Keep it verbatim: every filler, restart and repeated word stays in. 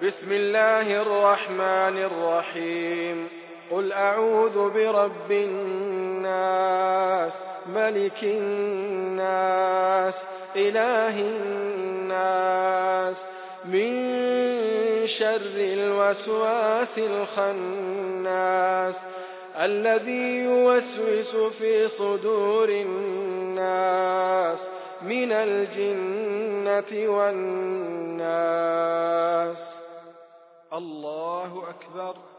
بسم الله الرحمن الرحيم. قل أعوذ برب الناس ملك الناس إله الناس من شر الوسواس الخناس الذي يوسوس في صدور الناس من الجنة والناس. الله أكبر.